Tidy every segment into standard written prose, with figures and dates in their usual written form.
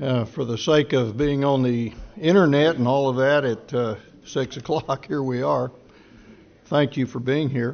for the sake of being on the internet and all of that at 6 o'clock, here we are. Thank you for being here.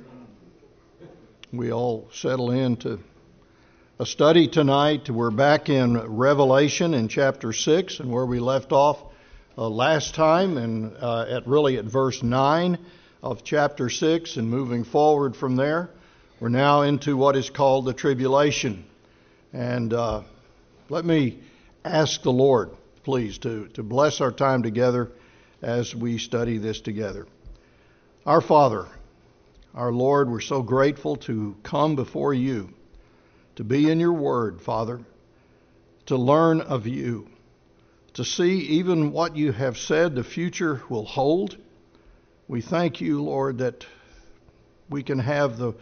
We all settle into a study tonight. We're back in Revelation in chapter 6 and where we left off last time, and at verse 9 of chapter 6, and moving forward from there, we're now into what is called the tribulation. And let me ask the Lord, please, to bless our time together as we study this together. Our Father, our Lord, we're so grateful to come before you, to be in your word, Father, to learn of you, to see even what you have said the future will hold. We thank you, Lord, that we can have the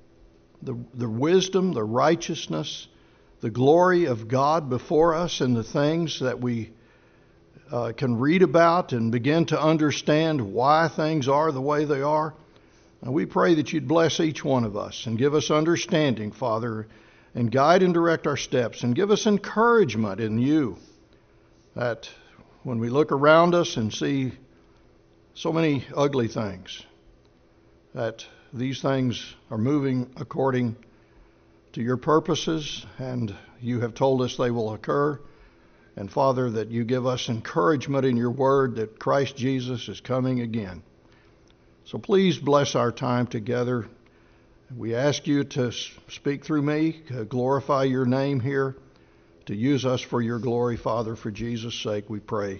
wisdom, the righteousness, the glory of God before us in the things that we can read about and begin to understand why things are the way they are. And we pray that you'd bless each one of us and give us understanding, Father, and guide and direct our steps and give us encouragement in you, that when we look around us and see so many ugly things, that these things are moving according to your purposes, and you have told us they will occur. And Father, that you give us encouragement in your word that Christ Jesus is coming again. So please bless our time together. We ask you to speak through me, glorify your name here, to use us for your glory, Father, for Jesus' sake we pray.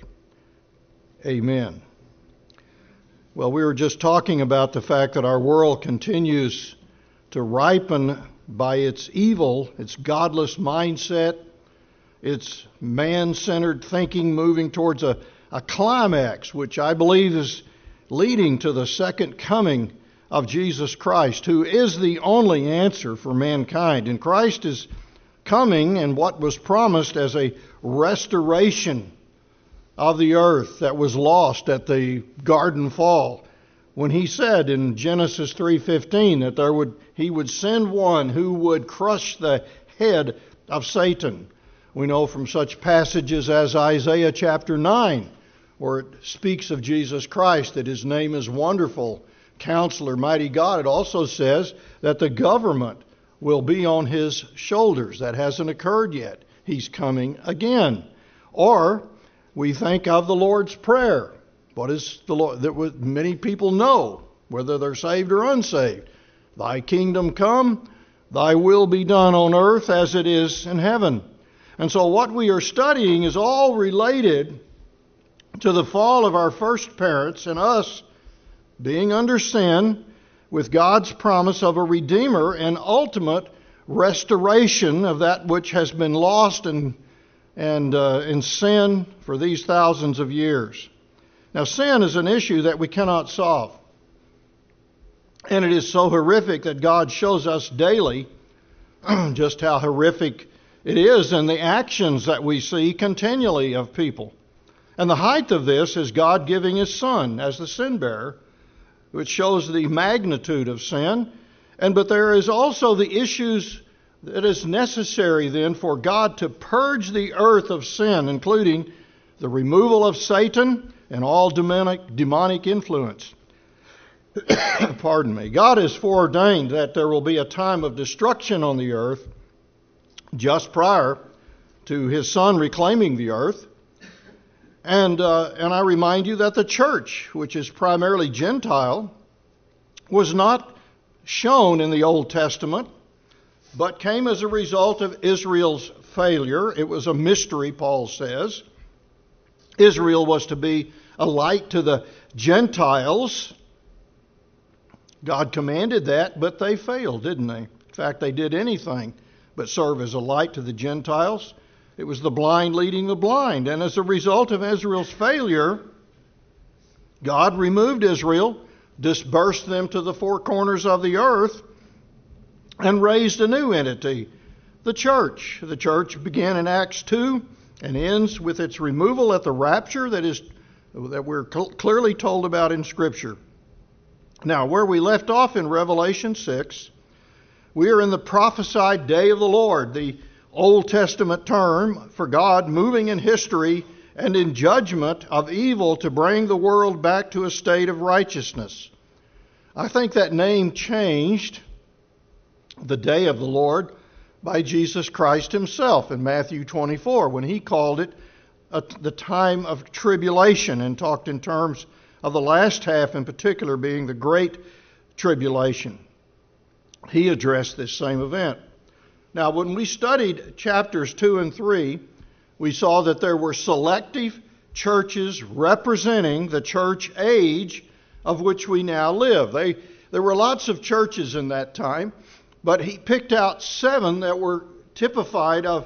Amen. Well, we were just talking about the fact that our world continues to ripen by its evil, its godless mindset, its man-centered thinking moving towards a climax, which I believe is leading to the second coming of Jesus Christ, who is the only answer for mankind. And Christ is coming in what was promised as a restoration of the earth that was lost at the garden fall, when he said in Genesis 3:15 that he would send one who would crush the head of Satan. We know from such passages as Isaiah chapter 9, where it speaks of Jesus Christ, that his name is Wonderful, Counselor, Mighty God. It also says that the government will be on his shoulders. That hasn't occurred yet. He's coming again. Or we think of the Lord's Prayer. What is the Lord that many people know, whether they're saved or unsaved? Thy kingdom come, thy will be done on earth as it is in heaven. And so what we are studying is all related to the fall of our first parents and us being under sin, with God's promise of a Redeemer and ultimate restoration of that which has been lost and in sin for these thousands of years. Now, sin is an issue that we cannot solve. And it is so horrific that God shows us daily just how horrific it is in the actions that we see continually of people. And the height of this is God giving his Son as the sin bearer, which shows the magnitude of sin. But there is also the issues that is necessary then for God to purge the earth of sin, including the removal of Satan and all demonic influence. Pardon me. God has foreordained that there will be a time of destruction on the earth just prior to his Son reclaiming the earth. And I remind you that the church, which is primarily Gentile, was not shown in the Old Testament, but came as a result of Israel's failure. It was a mystery, Paul says. Israel was to be a light to the Gentiles. God commanded that, but they failed, didn't they? In fact, they did anything but serve as a light to the Gentiles. It was the blind leading the blind. And as a result of Israel's failure, God removed Israel, dispersed them to the four corners of the earth, and raised a new entity, the church. The church began in Acts 2 and ends with its removal at the rapture that we're clearly told about in Scripture. Now, where we left off in Revelation 6, we are in the prophesied day of the Lord, the Old Testament term for God moving in history and in judgment of evil to bring the world back to a state of righteousness. I think that name changed, the day of the Lord, by Jesus Christ himself in Matthew 24 when he called it the time of tribulation and talked in terms of the last half in particular being the great tribulation. He addressed this same event. Now, when we studied chapters 2 and 3, we saw that there were selective churches representing the church age of which we now live. There were lots of churches in that time, but he picked out 7 that were typified of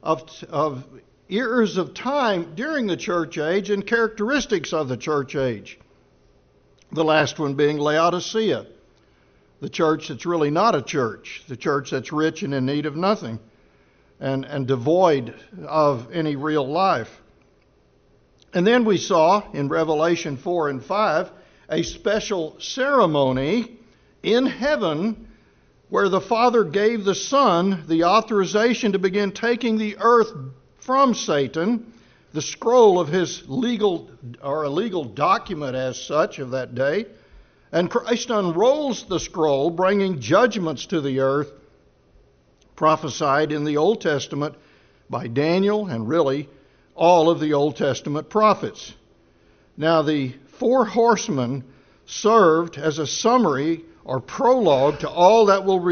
eras of time during the church age and characteristics of the church age. The last one being Laodicea, the church that's really not a church, the church that's rich and in need of nothing and devoid of any real life. And then we saw in Revelation 4 and 5 a special ceremony in heaven where the Father gave the Son the authorization to begin taking the earth from Satan, the scroll of his legal or a legal document as such of that day. And Christ unrolls the scroll, bringing judgments to the earth, prophesied in the Old Testament by Daniel and really all of the Old Testament prophets. Now, the 4 horsemen served as a summary or prologue to all that will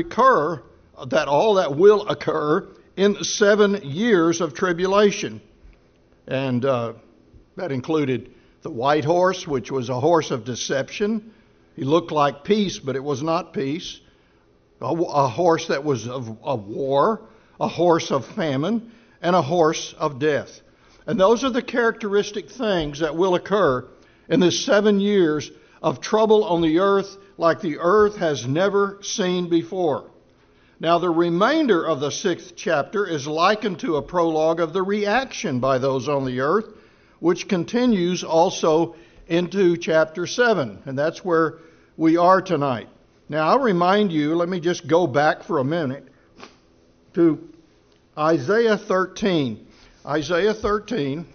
occur in the 7 years of tribulation. And that included the white horse, which was a horse of deception. He looked like peace, but it was not peace. A horse that was of war, a horse of famine, and a horse of death. And those are the characteristic things that will occur in this 7 years of trouble on the earth like the earth has never seen before. Now, the remainder of the 6th chapter is likened to a prologue of the reaction by those on the earth, which continues also into chapter 7. And that's where we are tonight. Now, I'll remind you, let me just go back for a minute to Isaiah 13. Isaiah 13,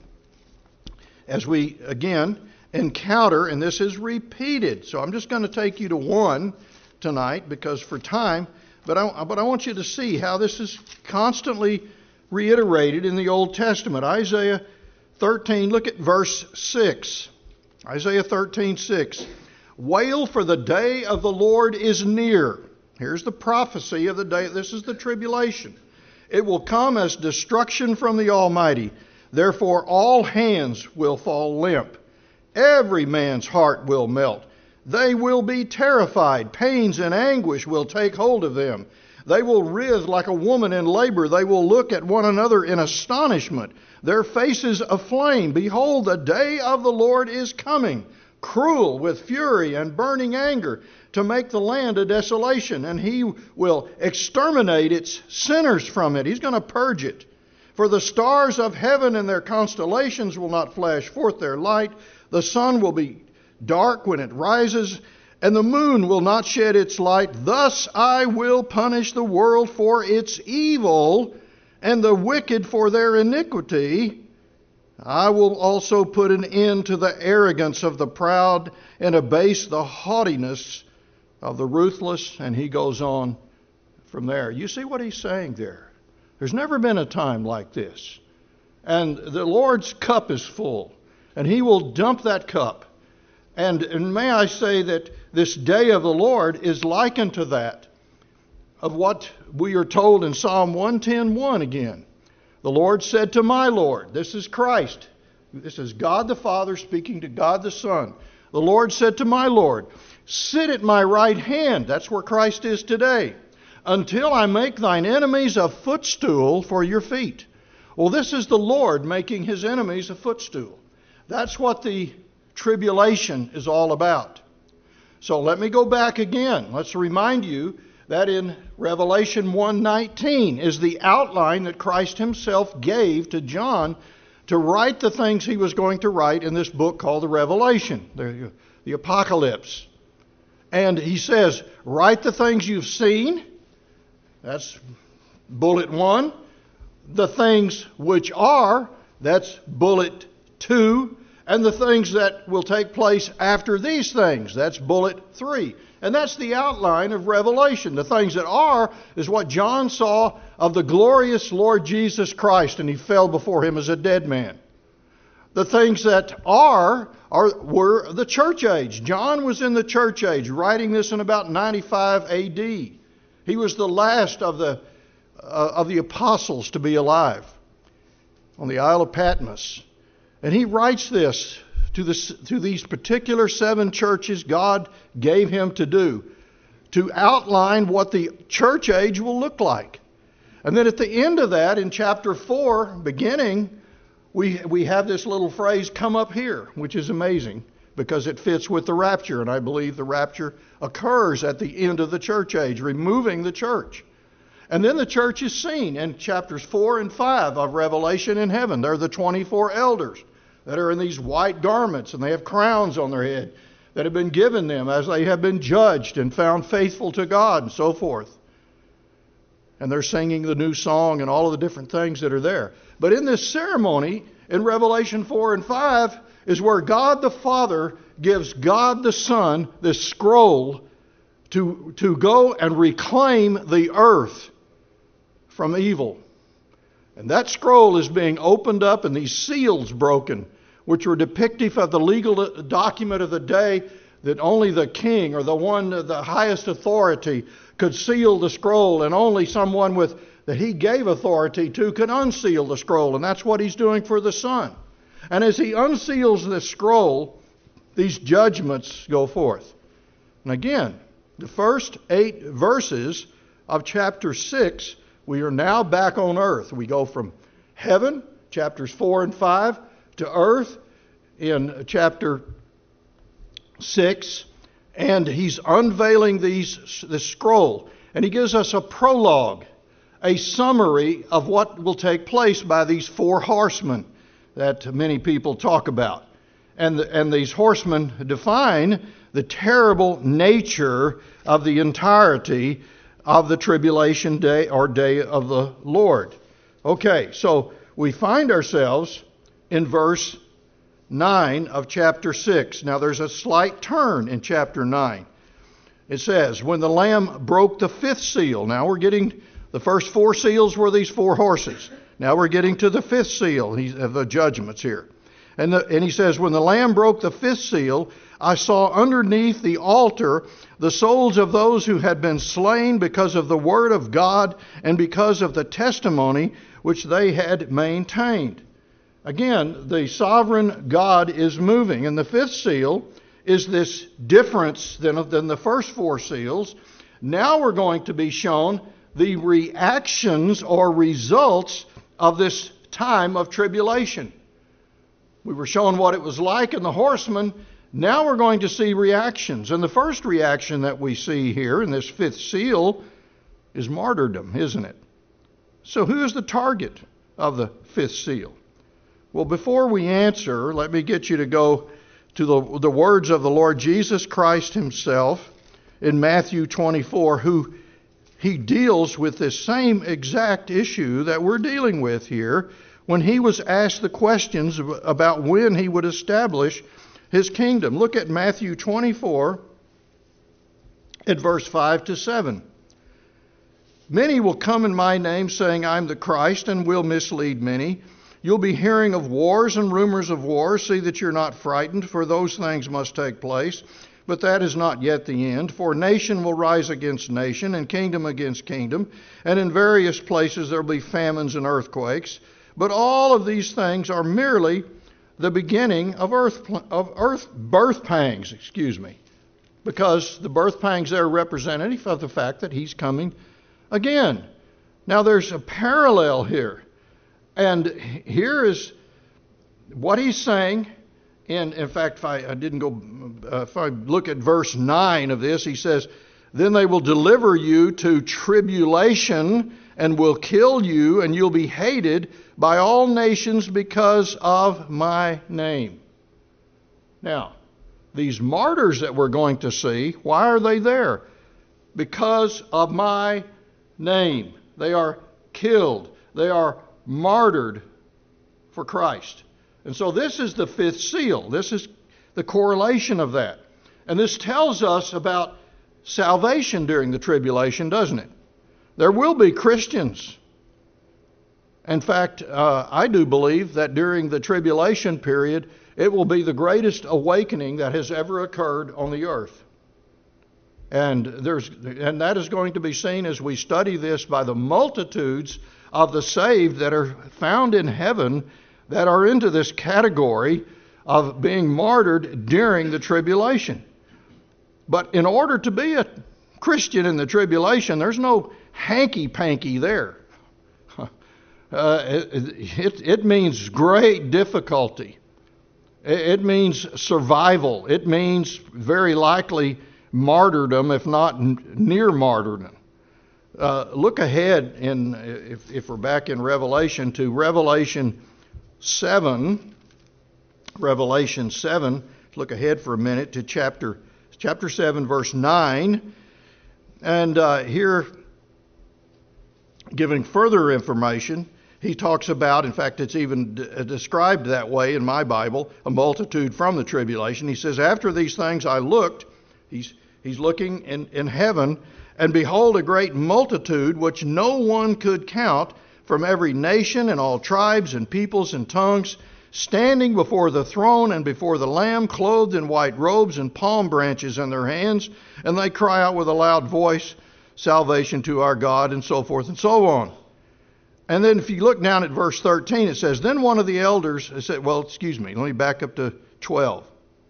as we again encounter, and this is repeated. So I'm just going to take you to one tonight because for time, but I want you to see how this is constantly reiterated in the Old Testament. Isaiah 13, look at verse 6. Isaiah 13:6. Wail, for the day of the Lord is near. Here's the prophecy of the day. This is the tribulation. It will come as destruction from the Almighty. Therefore all hands will fall limp. Every man's heart will melt. They will be terrified. Pains and anguish will take hold of them. They will writhe like a woman in labor. They will look at one another in astonishment, their faces aflame. Behold, the day of the Lord is coming, cruel with fury and burning anger, to make the land a desolation, and he will exterminate its sinners from it. He's going to purge it. For the stars of heaven and their constellations will not flash forth their light. The sun will be dark when it rises, and the moon will not shed its light. Thus I will punish the world for its evil, and the wicked for their iniquity. I will also put an end to the arrogance of the proud, and abase the haughtiness of the ruthless. And he goes on from there. You see what he's saying there? There's never been a time like this. And the Lord's cup is full, and he will dump that cup. And may I say that this day of the Lord is likened to that of what we are told in Psalm 110:1 again. The Lord said to my Lord, this is Christ. This is God the Father speaking to God the Son. The Lord said to my Lord, sit at my right hand. That's where Christ is today. Until I make thine enemies a footstool for your feet. Well, this is the Lord making his enemies a footstool. That's what the tribulation is all about. So let me go back again. Let's remind you that in Revelation 1:19 is the outline that Christ himself gave to John to write the things he was going to write in this book called the Revelation, the Apocalypse. And he says, write the things you've seen. That's bullet 1. the things which are, that's bullet 2, and the things that will take place after these things, that's bullet 3. And that's the outline of Revelation. The things that are is what John saw of the glorious Lord Jesus Christ, and he fell before him as a dead man. The things that were the church age. John was in the church age, writing this in about 95 A.D. He was the last of the apostles to be alive on the Isle of Patmos. And he writes this to these particular 7 churches God gave him to do, to outline what the church age will look like. And then at the end of that, in chapter 4, beginning, we have this little phrase, come up here, which is amazing because it fits with the rapture. And I believe the rapture occurs at the end of the church age, removing the church. And then the church is seen in chapters 4 and 5 of Revelation in heaven. They're the 24 elders that are in these white garments, and they have crowns on their head that have been given them as they have been judged and found faithful to God and so forth. And they're singing the new song and all of the different things that are there. But in this ceremony, in Revelation 4 and 5, is where God the Father gives God the Son this scroll to go and reclaim the earth from evil. And that scroll is being opened up and these seals broken, which were depictive of the legal document of the day that only the king or the highest authority could seal the scroll, and only someone that he gave authority to could unseal the scroll. And that's what he's doing for the Son. And as he unseals this scroll, these judgments go forth. And again, the first 8 verses of chapter 6, we are now back on earth. We go from heaven, chapters 4 and 5, to earth in chapter 6. And he's unveiling this scroll. And he gives us a prologue, a summary of what will take place by these 4 horsemen that many people talk about. And these horsemen define the terrible nature of the entirety of the tribulation day or day of the Lord. Okay, so we find ourselves in verse 9 of chapter 6. Now there's a slight turn in chapter 9. It says, when the Lamb broke the 5th seal. Now we're getting, the first 4 seals were these 4 horses. Now we're getting to the 5th seal of the judgments here. And he says, when the Lamb broke the 5th seal, I saw underneath the altar the souls of those who had been slain because of the word of God and because of the testimony which they had maintained. Again, the sovereign God is moving. And the 5th seal is this difference than the first 4 seals. Now we're going to be shown the reactions or results of this time of tribulation. We were shown what it was like in the horsemen. Now we're going to see reactions. And the first reaction that we see here in this 5th seal is martyrdom, isn't it? So who is the target of the 5th seal? Well, before we answer, let me get you to go to the words of the Lord Jesus Christ himself in Matthew 24, who he deals with this same exact issue that we're dealing with here when he was asked the questions about when he would establish his kingdom. Look at Matthew 24 at verse 5 to 7. Many will come in my name saying, I'm the Christ, and will mislead many. You'll be hearing of wars and rumors of wars. See that you're not frightened, for those things must take place. But that is not yet the end. For nation will rise against nation, and kingdom against kingdom. And in various places there will be famines and earthquakes. But all of these things are merely the beginning of birth pangs, because the birth pangs there are representative of the fact that he's coming again. Now there's a parallel here. And here is what he's saying. In fact, if I look at verse 9 of this, he says, then they will deliver you to tribulation and will kill you, and you'll be hated by all nations because of my name. Now, these martyrs that we're going to see, why are they there? Because of my name. They are killed. They are martyred for Christ. And so this is the fifth seal. This is the correlation of that. And this tells us about salvation during the tribulation, doesn't it? There will be Christians. In fact, I do believe that during the tribulation period, it will be the greatest awakening that has ever occurred on the earth. And that is going to be seen as we study this by the multitudes of the saved that are found in heaven that are into this category of being martyred during the tribulation. But in order to be a Christian in the tribulation, there's no hanky-panky there. It means great difficulty. It means survival. It means very likely martyrdom, if not near martyrdom. Look ahead, if we're back in Revelation, to Revelation 7. Revelation 7. Look ahead for a minute to chapter 7, verse 9. And here, giving further information, he talks about, in fact, it's even described that way in my Bible, a multitude from the tribulation. He says, after these things I looked, he's looking in heaven, and behold, a great multitude which no one could count, from every nation and all tribes and peoples and tongues, standing before the throne and before the Lamb, clothed in white robes and palm branches in their hands, and they cry out with a loud voice, salvation to our God, and so forth and so on. And then if you look down at verse 13, it says, then one of the elders said, let me back up to 12.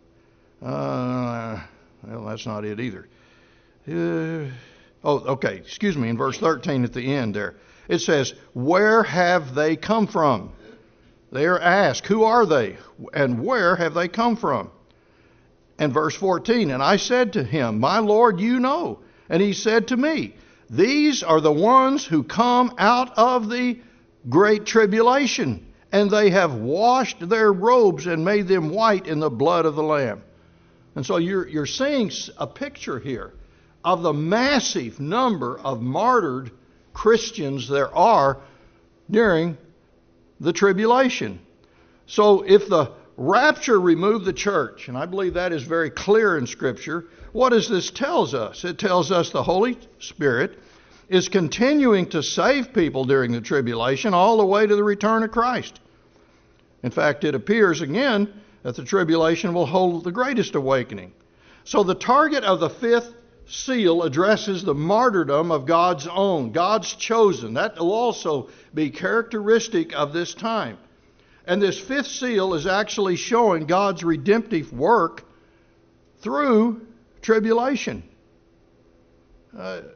Well, that's not it either. In verse 13 at the end there. It says, where have they come from? They are asked, who are they? And where have they come from? And verse 14, and I said to him, my Lord, you know. And he said to me, these are the ones who come out of the great tribulation, and they have washed their robes and made them white in the blood of the Lamb. And so you're seeing a picture here of the massive number of martyred Christians there are during the tribulation. So if the rapture removed the church, and I believe that is very clear in Scripture, what does this tell us? It tells us the Holy Spirit is continuing to save people during the tribulation all the way to the return of Christ. In fact, it appears again that the tribulation will hold the greatest awakening. So the target of the fifth seal addresses the martyrdom of God's own, God's chosen. That will also be characteristic of this time. And this fifth seal is actually showing God's redemptive work through tribulation. That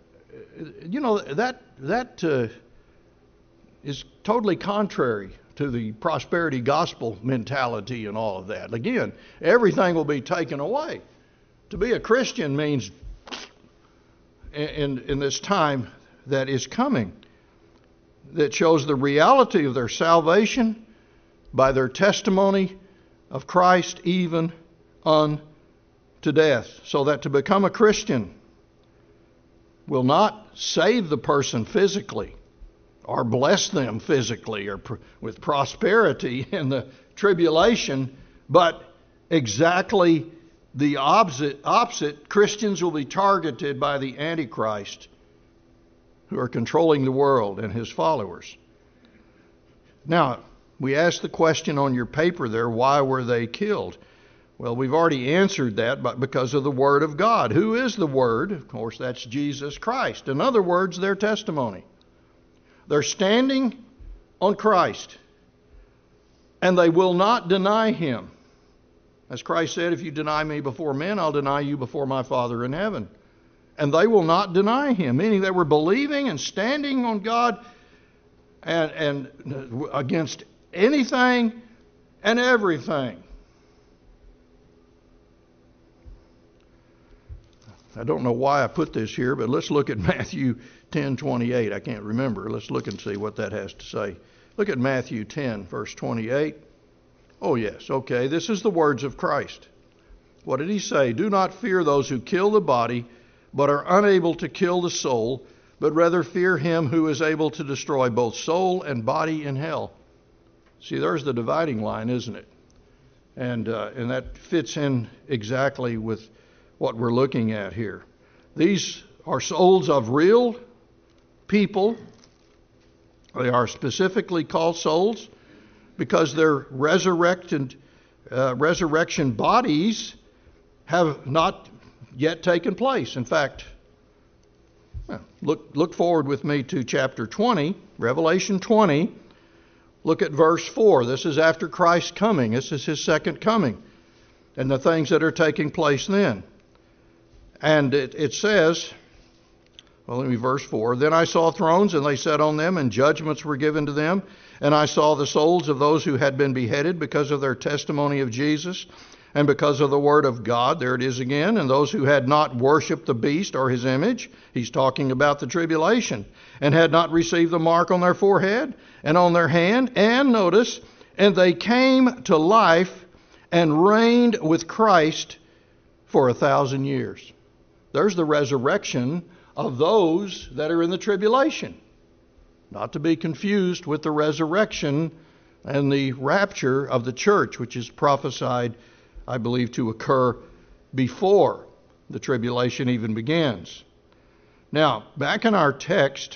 is totally contrary to the prosperity gospel mentality and all of that. Again, everything will be taken away. To be a Christian means in this time that is coming, that shows the reality of their salvation by their testimony of Christ even unto death. So that to become a Christian will not save the person physically or bless them physically or with prosperity in the tribulation, but exactly the opposite. Christians will be targeted by the Antichrist, who are controlling the world, and his followers. Now, we asked the question on your paper there, why were they killed? Well, we've already answered that, but because of the Word of God. Who is the Word? Of course, that's Jesus Christ. In other words, their testimony. They're standing on Christ, and they will not deny Him. As Christ said, if you deny me before men, I'll deny you before my Father in heaven. And they will not deny Him, meaning they were believing and standing on God and against anything and everything. I don't know why I put this here, but let's look at Matthew 10:28. I can't remember. Let's look and see what that has to say. Look at Matthew 10, verse 28. Oh, yes. Okay. This is the words of Christ. What did He say? Do not fear those who kill the body, but are unable to kill the soul, but rather fear him who is able to destroy both soul and body in hell. See, there's the dividing line, isn't it? And that fits in exactly with what we're looking at here. These are souls of real people. They are specifically called souls because their resurrection bodies have not yet taken place. In fact, look forward with me to chapter 20, Revelation 20. Look at verse 4. This is after Christ's coming. This is his second coming and the things that are taking place then. And it says, well, let me verse 4. Then I saw thrones, and they sat on them, and judgments were given to them. And I saw the souls of those who had been beheaded because of their testimony of Jesus and because of the word of God. There it is again. And those who had not worshipped the beast or his image. He's talking about the tribulation. And had not received the mark on their forehead and on their hand. And notice, and they came to life and reigned with Christ for 1,000 years. There's the resurrection of those that are in the tribulation. Not to be confused with the resurrection and the rapture of the church, which is prophesied, I believe, to occur before the tribulation even begins. Now, back in our text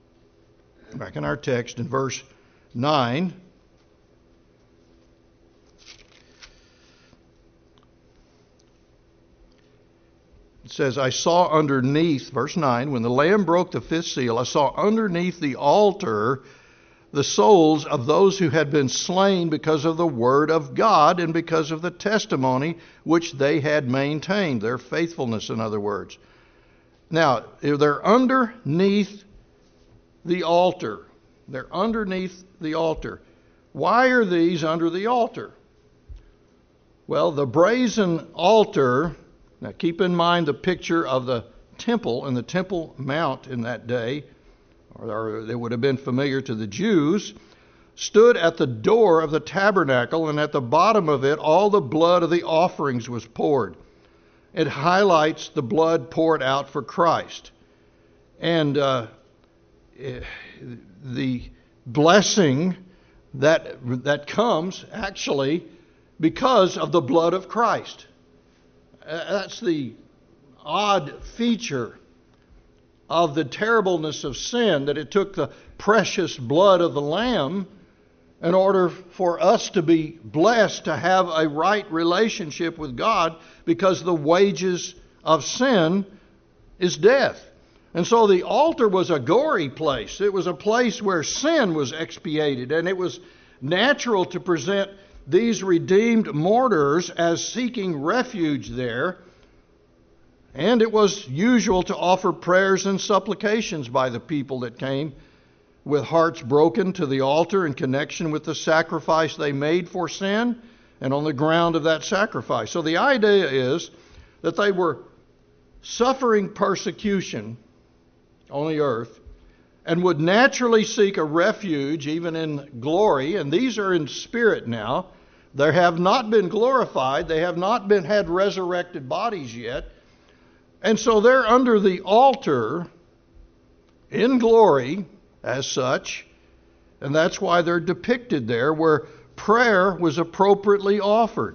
in verse 9, it says, I saw underneath, verse 9, when the Lamb broke the fifth seal, I saw underneath the altar the souls of those who had been slain because of the word of God and because of the testimony which they had maintained, their faithfulness, in other words. Now, they're underneath the altar. They're underneath the altar. Why are these under the altar? Well, the brazen altar, now keep in mind the picture of the temple and the Temple Mount in that day, or it would have been familiar to the Jews, stood at the door of the tabernacle, and at the bottom of it all the blood of the offerings was poured. It highlights the blood poured out for Christ. And the blessing that comes actually because of the blood of Christ. That's the odd feature of the terribleness of sin, that it took the precious blood of the Lamb in order for us to be blessed to have a right relationship with God, because the wages of sin is death. And so the altar was a gory place. It was a place where sin was expiated, and it was natural to present these redeemed martyrs as seeking refuge there. And it was usual to offer prayers and supplications by the people that came with hearts broken to the altar in connection with the sacrifice they made for sin and on the ground of that sacrifice. So the idea is that they were suffering persecution on the earth and would naturally seek a refuge even in glory. And these are in spirit now. They have not been glorified. They have not had resurrected bodies yet. And so they're under the altar in glory as such. And that's why they're depicted there, where prayer was appropriately offered.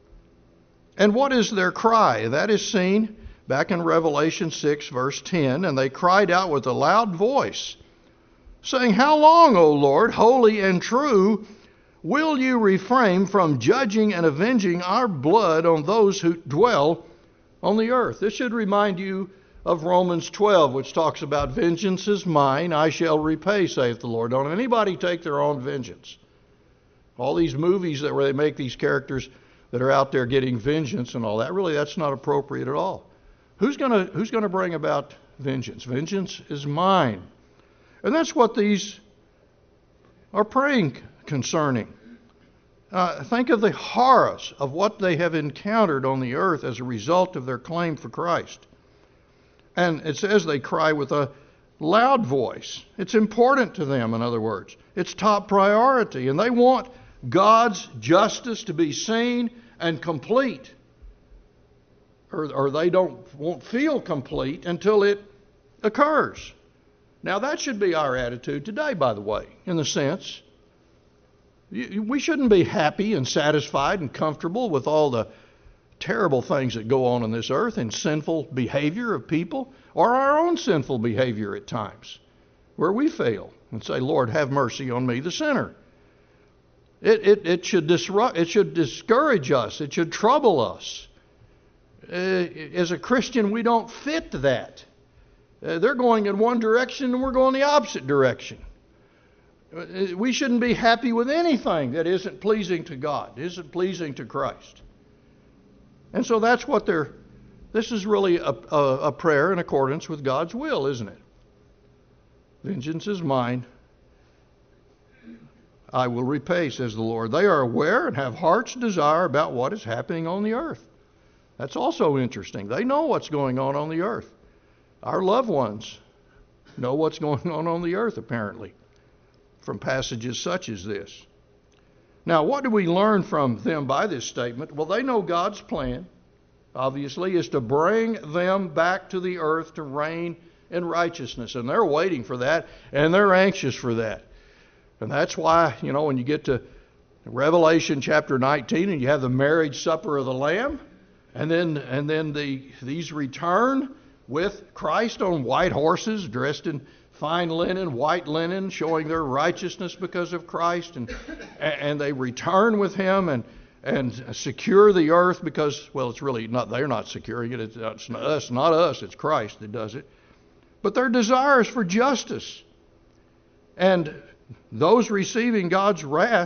And what is their cry? That is seen back in Revelation 6, verse 10. And they cried out with a loud voice, saying, How long, O Lord, holy and true, will you refrain from judging and avenging our blood on those who dwell on the earth? This should remind you of Romans 12, which talks about vengeance is mine, I shall repay, saith the Lord. Don't anybody take their own vengeance. All these movies where they make these characters that are out there getting vengeance and all that, really that's not appropriate at all. Who's going to bring about vengeance? Vengeance is mine. And that's what these are praying concerning. Think of the horrors of what they have encountered on the earth as a result of their claim for Christ. And it says they cry with a loud voice. It's important to them, in other words. It's top priority. And they want God's justice to be seen and complete. Or they won't feel complete until it occurs. Now, that should be our attitude today, by the way, in the sense we shouldn't be happy and satisfied and comfortable with all the terrible things that go on this earth and sinful behavior of people, or our own sinful behavior at times, where we fail and say, Lord, have mercy on me, the sinner. It should disrupt, it should discourage us, it should trouble us. As a Christian, we don't fit that. They're going in one direction and we're going the opposite direction. We shouldn't be happy with anything that isn't pleasing to God, isn't pleasing to Christ. And so that's what this is really a prayer in accordance with God's will, isn't it? Vengeance is mine. I will repay, says the Lord. They are aware and have heart's desire about what is happening on the earth. That's also interesting. They know what's going on the earth. Our loved ones know what's going on the earth, apparently, from passages such as this. Now, what do we learn from them by this statement? Well, they know God's plan, obviously, is to bring them back to the earth to reign in righteousness. And they're waiting for that, and they're anxious for that. And that's why, when you get to Revelation chapter 19 and you have the marriage supper of the Lamb, and then these return with Christ on white horses, dressed in fine linen, white linen, showing their righteousness because of Christ, and they return with Him and secure the earth because, well, it's really not, they're not securing it, it's not us, it's Christ that does it. But their desires for justice, and those receiving God's wrath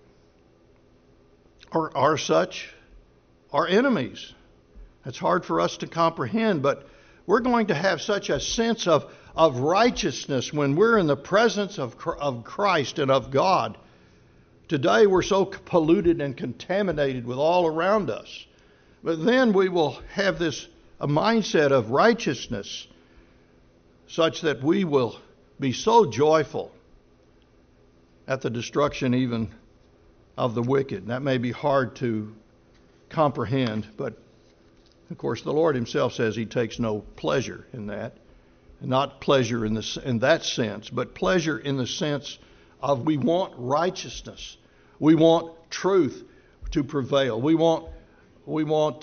are enemies. It's hard for us to comprehend, but we're going to have such a sense of righteousness when we're in the presence of Christ and of God. Today we're so polluted and contaminated with all around us. But then we will have a mindset of righteousness such that we will be so joyful at the destruction even of the wicked. That may be hard to comprehend, but of course the Lord Himself says He takes no pleasure in that. Not pleasure in that sense, but pleasure in the sense of we want righteousness. We want truth to prevail. We want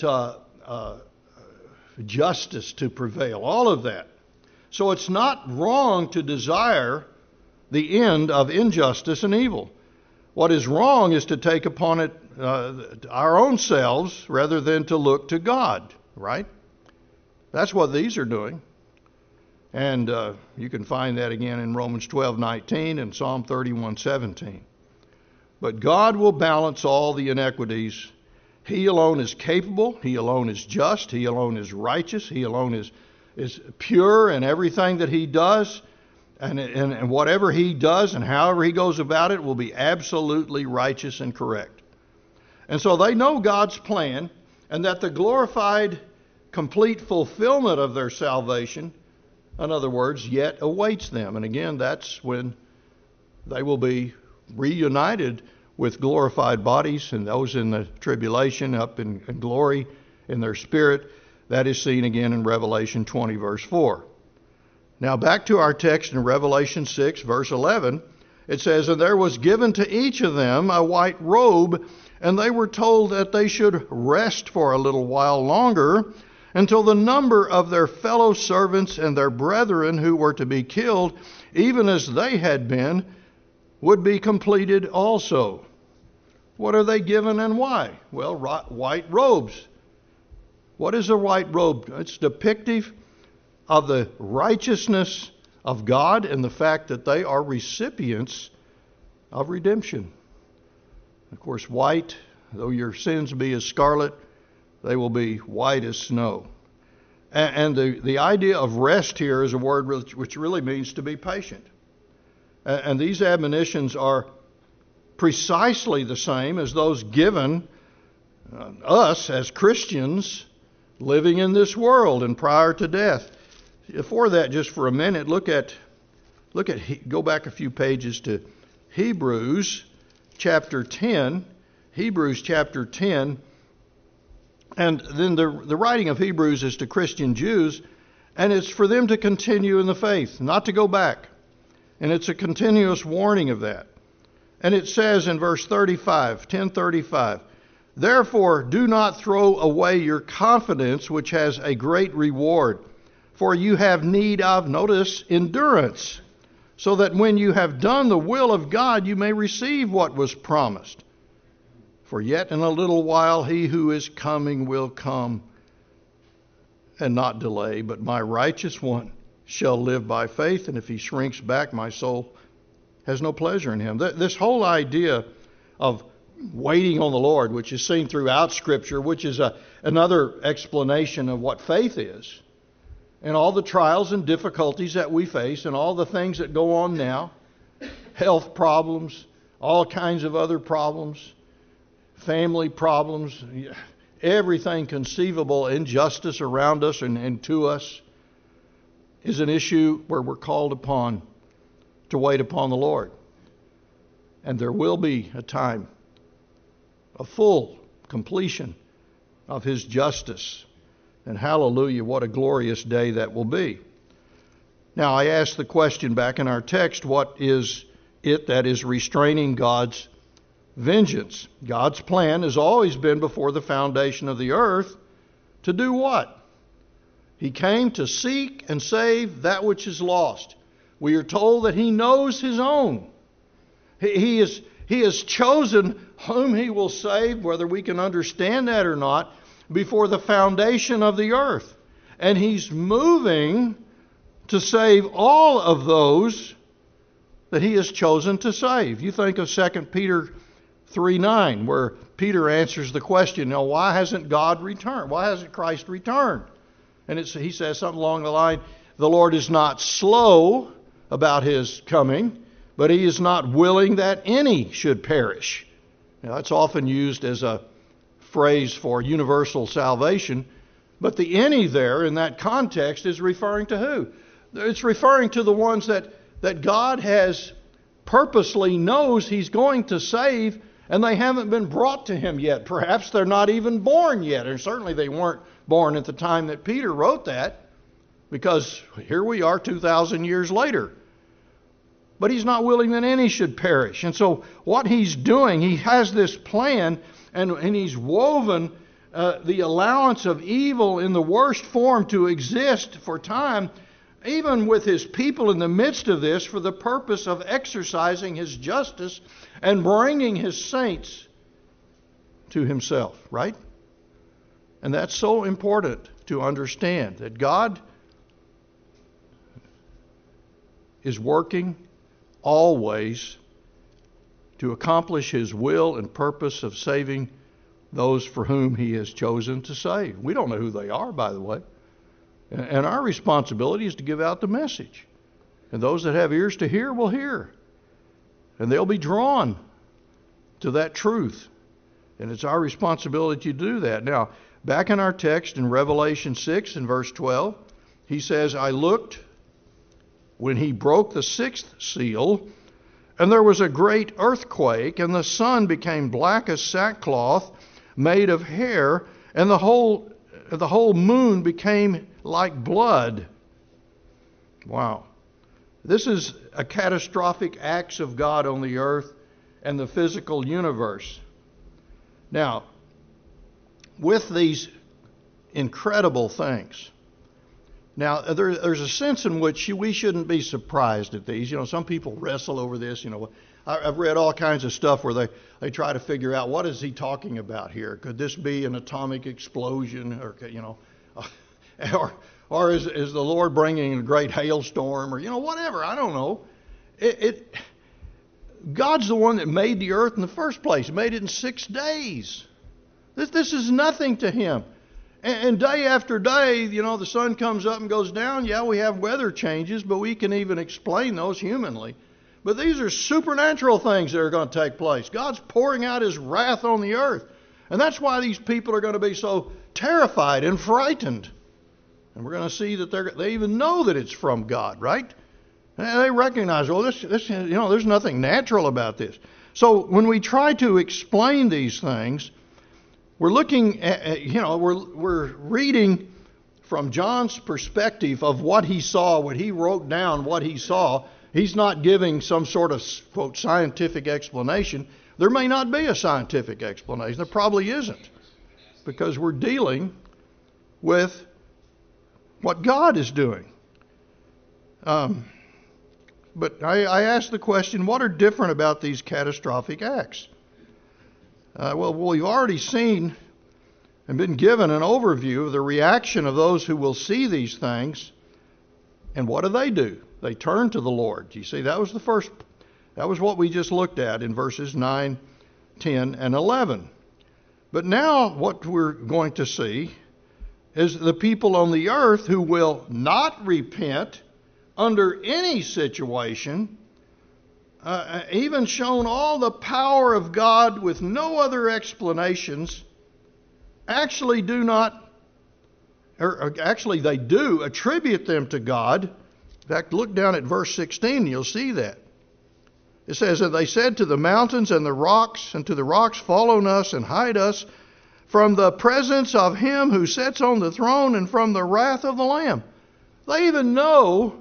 justice to prevail. All of that. So it's not wrong to desire the end of injustice and evil. What is wrong is to take upon it our own selves rather than to look to God, right? That's what these are doing. And you can find that again in Romans 12:19 and Psalm 31:17. But God will balance all the inequities. He alone is capable. He alone is just. He alone is righteous. He alone is pure in everything that He does. And whatever He does and however He goes about it will be absolutely righteous and correct. And so they know God's plan, and that the glorified, complete fulfillment of their salvation, in other words, yet awaits them. And again, that's when they will be reunited with glorified bodies, and those in the tribulation up in glory in their spirit. That is seen again in Revelation 20, verse 4. Now back to our text in Revelation 6, verse 11. It says, And there was given to each of them a white robe, and they were told that they should rest for a little while longer, until the number of their fellow servants and their brethren who were to be killed, even as they had been, would be completed also. What are they given and why? Well, white robes. What is a white robe? It's depictive of the righteousness of God and the fact that they are recipients of redemption. Of course, white, though your sins be as scarlet, they will be white as snow. And the idea of rest here is a word which really means to be patient. And these admonitions are precisely the same as those given us as Christians living in this world and prior to death. For that, just for a minute, go back a few pages to Hebrews chapter 10. Hebrews chapter 10. And then the writing of Hebrews is to Christian Jews. And it's for them to continue in the faith, not to go back. And it's a continuous warning of that. And it says in verse 35, 10:35, therefore do not throw away your confidence, which has a great reward. For you have need of, notice, endurance, so that when you have done the will of God, you may receive what was promised. For yet in a little while he who is coming will come and not delay, but my righteous one shall live by faith, and if he shrinks back, my soul has no pleasure in him. This whole idea of waiting on the Lord, which is seen throughout Scripture, which is another explanation of what faith is, and all the trials and difficulties that we face, and all the things that go on now, health problems, all kinds of other problems, family problems, everything conceivable, injustice around us and to us, is an issue where we're called upon to wait upon the Lord. And there will be a time, a full completion of His justice. And hallelujah, what a glorious day that will be. Now, I asked the question back in our text, what is it that is restraining God's vengeance? God's plan has always been before the foundation of the earth to do what? He came to seek and save that which is lost. We are told that He knows His own. He has chosen whom He will save, whether we can understand that or not, before the foundation of the earth. And He's moving to save all of those that He has chosen to save. You think of 2 Peter 3:9, where Peter answers the question, now why hasn't God returned? Why hasn't Christ returned? And he says something along the line, the Lord is not slow about His coming, but He is not willing that any should perish. Now, that's often used as a phrase for universal salvation, but the any there in that context is referring to who? It's referring to the ones that God has purposely knows He's going to save, and they haven't been brought to Him yet. Perhaps they're not even born yet, and certainly they weren't born at the time that Peter wrote that, because here we are 2,000 years later. But He's not willing that any should perish. And so what He's doing, He has this plan, and He's woven the allowance of evil in the worst form to exist for time, even with His people in the midst of this, for the purpose of exercising His justice and bringing His saints to Himself, right? And that's so important to understand, that God is working always to accomplish His will and purpose of saving those for whom He has chosen to save. We don't know who they are, by the way. And our responsibility is to give out the message. And those that have ears to hear will hear. And they'll be drawn to that truth. And it's our responsibility to do that. Now, back in our text in Revelation 6 and verse 12, he says, I looked when He broke the sixth seal, and there was a great earthquake, and the sun became black as sackcloth made of hair, and the whole moon became like blood. Wow. This is a catastrophic acts of God on the earth and the physical universe. Now, with these incredible things, now there's a sense in which we shouldn't be surprised at these. You know, some people wrestle over this. You know, I've read all kinds of stuff where they try to figure out, what is he talking about here? Could this be an atomic explosion, or you know, or is the Lord bringing a great hailstorm, or you know, whatever? I don't know. God's the one that made the earth in the first place. He made it in 6 days. This is nothing to Him. And day after day, you know, the sun comes up and goes down. Yeah, we have weather changes, but we can even explain those humanly. But these are supernatural things that are going to take place. God's pouring out His wrath on the earth. And that's why these people are going to be so terrified and frightened. And we're going to see that they even know that it's from God, right? And they recognize, well, this you know, there's nothing natural about this. So when we try to explain these things, we're looking at, you know, we're reading from John's perspective of what he saw, when he wrote down what he saw, he's not giving some sort of, quote, scientific explanation. There may not be a scientific explanation. There probably isn't, because we're dealing with what God is doing. But I asked the question, what are different about these catastrophic acts? Well, we've already seen and been given an overview of the reaction of those who will see these things. And what do? They turn to the Lord. You see, that was what we just looked at in verses 9, 10, and 11. But now what we're going to see is the people on the earth who will not repent under any situation, even shown all the power of God with no other explanations, actually they do attribute them to God. In fact, look down at verse 16, you'll see that. It says, "And they said to the mountains and the rocks, fall on us and hide us from the presence of him who sits on the throne and from the wrath of the Lamb." They even know,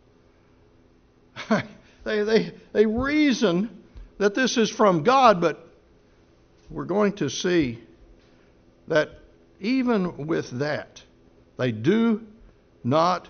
they reason that this is from God, but we're going to see that even with that, they do not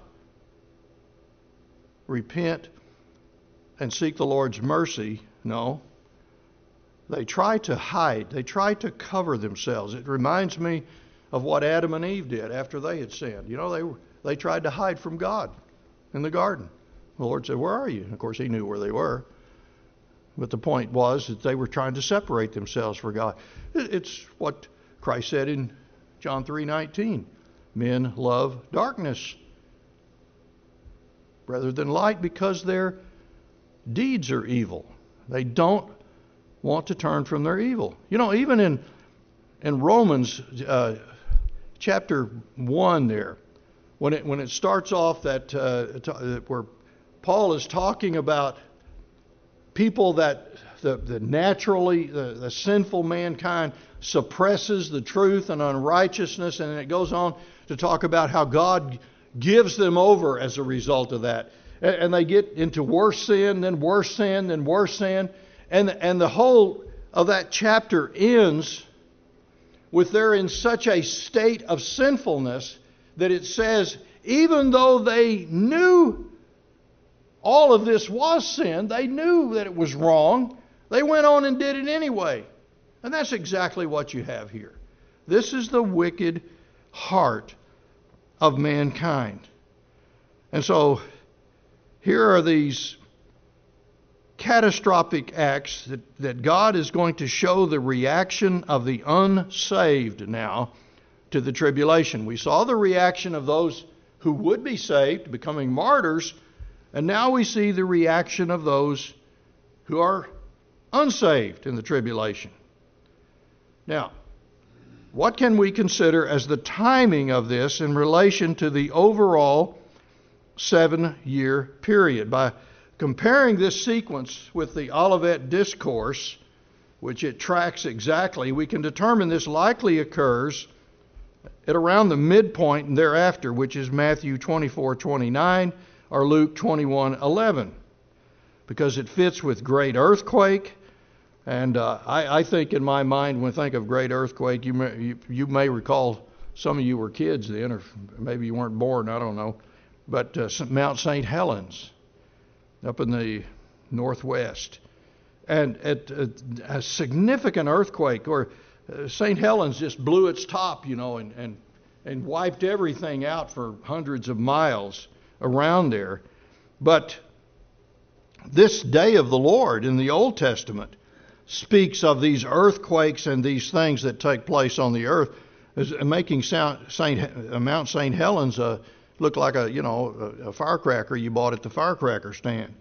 repent and seek the Lord's mercy. No. They try to hide. They try to cover themselves. It reminds me of what Adam and Eve did after they had sinned. You know, they tried to hide from God in the garden. The Lord said, "Where are you?" And of course, he knew where they were. But the point was that they were trying to separate themselves from God. It's what Christ said in John 3:19. Men love darkness rather than light because their deeds are evil. They don't want to turn from their evil. You know, even in Romans chapter 1 there, when it starts off that where Paul is talking about people that the naturally the sinful mankind suppresses the truth and unrighteousness, and it goes on to talk about how God gives them over as a result of that. And they get into worse sin, then worse sin, then worse sin. And the whole of that chapter ends with they're in such a state of sinfulness that it says, even though they knew all of this was sin, they knew that it was wrong, they went on and did it anyway. And that's exactly what you have here. This is the wicked heart of mankind. And so here are these catastrophic acts that God is going to show the reaction of the unsaved now to the tribulation. We saw the reaction of those who would be saved, becoming martyrs, and now we see the reaction of those who are unsaved in the tribulation. Now, what can we consider as the timing of this in relation to the overall 7-year period? By comparing this sequence with the Olivet Discourse, which it tracks exactly, we can determine this likely occurs at around the midpoint and thereafter, which is Matthew 24:29 or Luke 21:11, because it fits with great earthquake. And I think in my mind, when I think of great earthquake, you may recall, some of you were kids then, or maybe you weren't born, I don't know, but Mount St. Helens up in the northwest. And a significant earthquake, or St. Helens just blew its top, you know, and wiped everything out for hundreds of miles around there. But this day of the Lord in the Old Testament speaks of these earthquakes and these things that take place on the earth, as making Mount St. Helens look like a firecracker you bought at the firecracker stand.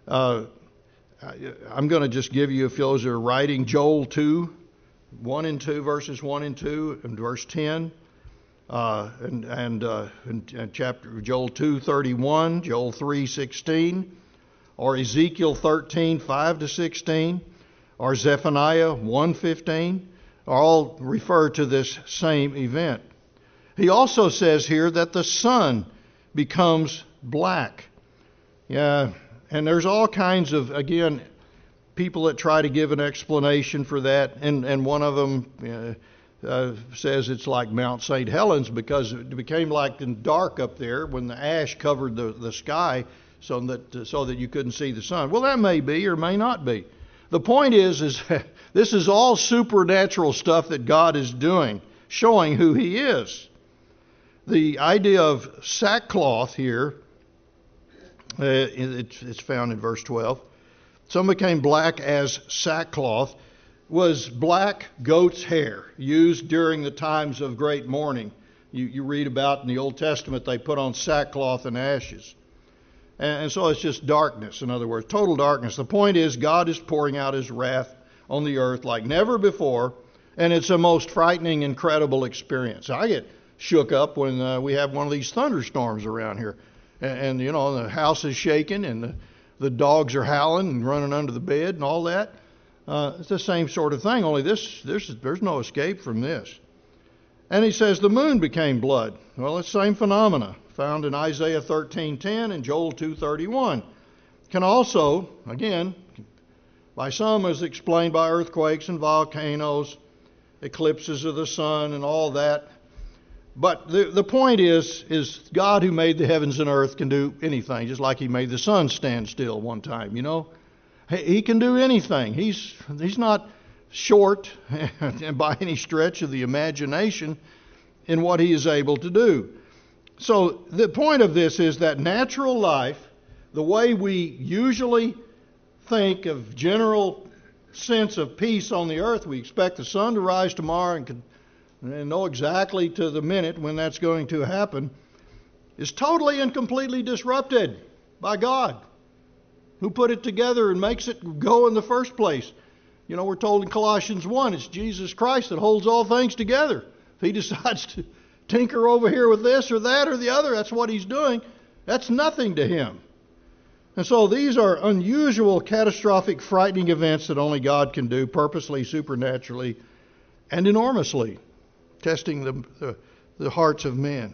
I'm going to just give you, if those are writing, Joel 2, 1 and 2, verses 1 and 2, and verse 10, and chapter Joel 2:31, Joel 3:16, or Ezekiel 13:5-16. Or Zephaniah 1:15, all refer to this same event. He also says here that the sun becomes black. Yeah, and there's all kinds of, again, people that try to give an explanation for that, and one of them says it's like Mount St. Helens because it became like dark up there when the ash covered the sky so that you couldn't see the sun. Well, that may be or may not be. The point is this is all supernatural stuff that God is doing, showing who He is. The idea of sackcloth here, it's found in verse 12. Some became black as sackcloth, was black goat's hair used during the times of great mourning. You read about in the Old Testament they put on sackcloth and ashes. And so it's just darkness, in other words, total darkness. The point is God is pouring out His wrath on the earth like never before, and it's a most frightening, incredible experience. I get shook up when we have one of these thunderstorms around here. And you know, the house is shaking and the dogs are howling and running under the bed and all that. It's the same sort of thing, only there's no escape from this. And he says the moon became blood. Well, it's the same phenomena found in Isaiah 13:10 and Joel 2:31. Can also, again, by some is explained by earthquakes and volcanoes, eclipses of the sun and all that. But the point is God who made the heavens and earth can do anything, just like He made the sun stand still one time, you know. He can do anything. He's not short by any stretch of the imagination in what He is able to do. So the point of this is that natural life, the way we usually think of general sense of peace on the earth, we expect the sun to rise tomorrow and know exactly to the minute when that's going to happen, is totally and completely disrupted by God, who put it together and makes it go in the first place. You know, we're told in Colossians 1, it's Jesus Christ that holds all things together. If He decides to tinker over here with this or that or the other, that's what He's doing. That's nothing to Him. And so these are unusual, catastrophic, frightening events that only God can do, purposely, supernaturally, and enormously, testing the hearts of men.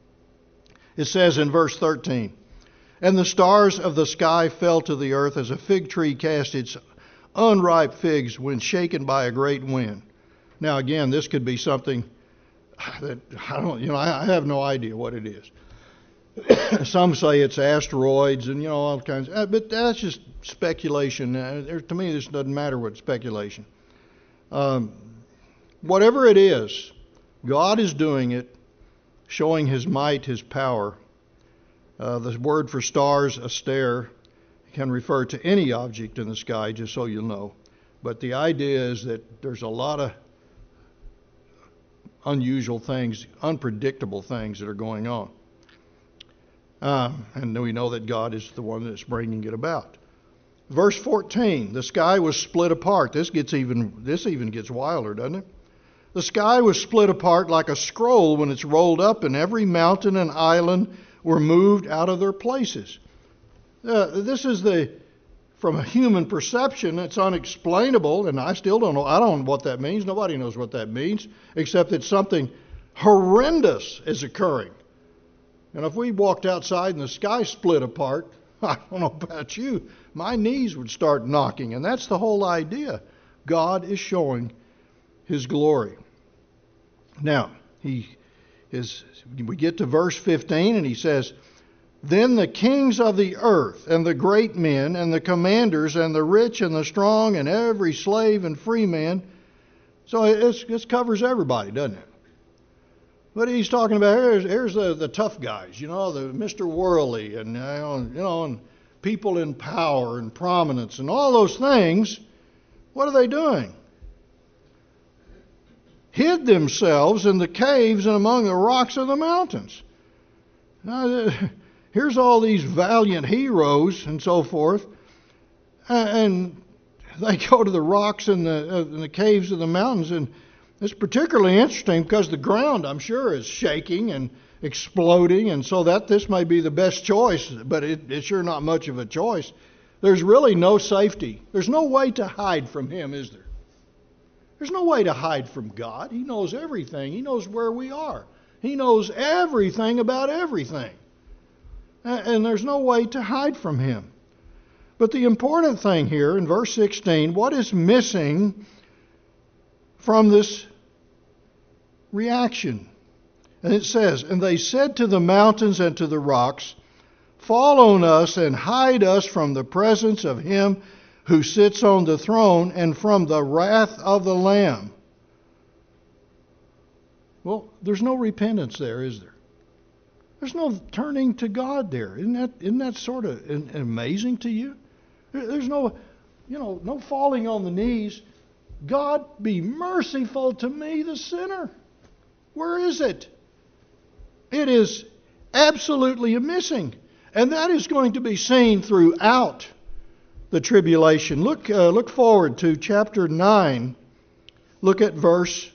It says in verse 13, and the stars of the sky fell to the earth as a fig tree cast its unripe figs when shaken by a great wind. Now again, this could be something that I have no idea what it is. Some say it's asteroids and all kinds, but that's just speculation. To me, this doesn't matter what speculation. Whatever it is, God is doing it, showing His might, His power. The word for stars, aster, can refer to any object in the sky, just so you'll know. But the idea is that there's a lot of unusual things, unpredictable things that are going on. And we know that God is the one that's bringing it about. Verse 14, the sky was split apart. This even gets wilder, doesn't it? The sky was split apart like a scroll when it's rolled up, and every mountain and island were moved out of their places. This is from a human perception, it's unexplainable, and I still don't know. I don't know what that means. Nobody knows what that means, except that something horrendous is occurring. And if we walked outside and the sky split apart, I don't know about you, my knees would start knocking. And that's the whole idea. God is showing His glory. Now, we get to verse 15 and He says, then the kings of the earth and the great men and the commanders and the rich and the strong and every slave and free man. So it covers everybody, doesn't it? But He's talking about here's the tough guys, the Mr. Worldly and and people in power and prominence and all those things. What are they doing? Hid themselves in the caves and among the rocks of the mountains. Now, here's all these valiant heroes and so forth, and they go to the rocks and the caves of the mountains, and it's particularly interesting because the ground, I'm sure, is shaking and exploding, and so that this may be the best choice, but it's sure not much of a choice. There's really no safety. There's no way to hide from Him, is there? There's no way to hide from God. He knows everything. He knows where we are. He knows everything about everything. And there's no way to hide from Him. But the important thing here in verse 16, what is missing from this reaction? And it says, "And they said to the mountains and to the rocks, fall on us and hide us from the presence of Him who sits on the throne and from the wrath of the Lamb." Well, there's no repentance there, is there? There's no turning to God there. Isn't that sort of amazing to you? There's no, no falling on the knees. God, be merciful to me, the sinner. Where is it? It is absolutely missing. And that is going to be seen throughout the tribulation. Look forward to chapter 9. Look at verse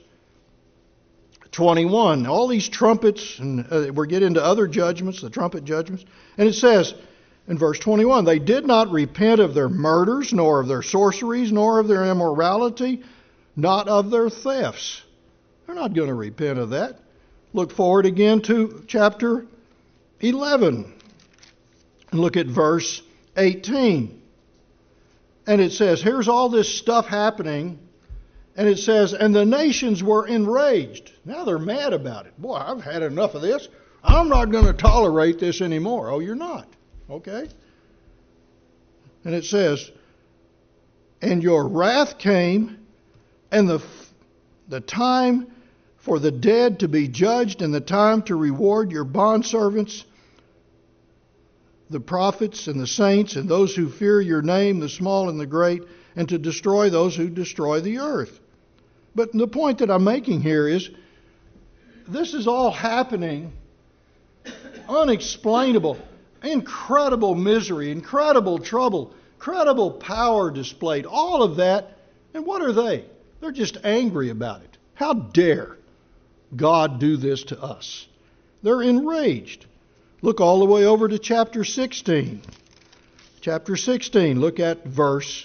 21. All these trumpets, and we're getting into other judgments, the trumpet judgments. And it says in verse 21, "They did not repent of their murders, nor of their sorceries, nor of their immorality, not of their thefts." They're not going to repent of that. Look forward again to chapter 11. And look at verse 18. And it says, here's all this stuff happening. And it says, "And the nations were enraged." Now they're mad about it. Boy, I've had enough of this. I'm not going to tolerate this anymore. Oh, you're not. Okay. And it says, "And your wrath came, and the time for the dead to be judged, and the time to reward your bondservants, the prophets and the saints, and those who fear your name, the small and the great, and to destroy those who destroy the earth." But the point that I'm making here is, this is all happening, unexplainable, incredible misery, incredible trouble, incredible power displayed, all of that. And what are they? They're just angry about it. How dare God do this to us? They're enraged. Look all the way over to chapter 16. Chapter 16, look at verse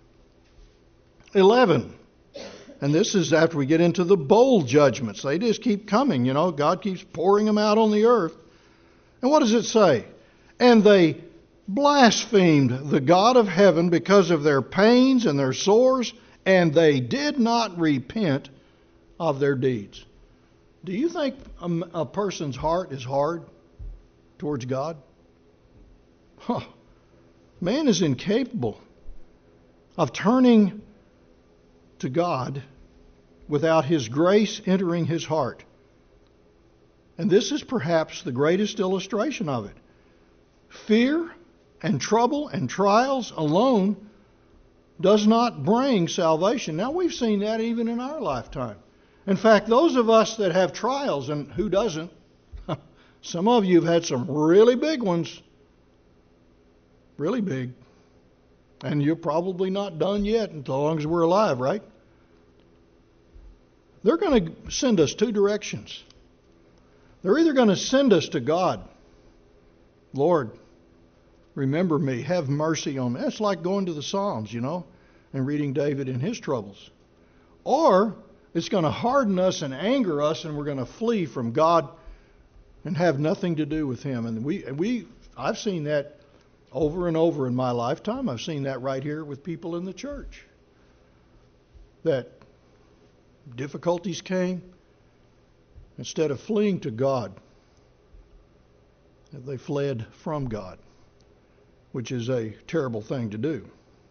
11. And this is after we get into the bowl judgments. They just keep coming, God keeps pouring them out on the earth. And what does it say? "And they blasphemed the God of heaven because of their pains and their sores, and they did not repent of their deeds." Do you think a person's heart is hard towards God? Man is incapable of turning to God without His grace entering his heart. And this is perhaps the greatest illustration of it. Fear and trouble and trials alone does not bring salvation. Now, we've seen that even in our lifetime. In fact, those of us that have trials, and who doesn't, some of you have had some really big ones. Really big. And you're probably not done yet as long as we're alive, right? They're going to send us two directions. They're either going to send us to God. Lord, remember me. Have mercy on me. That's like going to the Psalms, and reading David in his troubles. Or it's going to harden us and anger us, and we're going to flee from God and have nothing to do with Him. And I've seen that over and over in my lifetime. I've seen that right here with people in the church. That difficulties came, instead of fleeing to God, they fled from God, which is a terrible thing to do.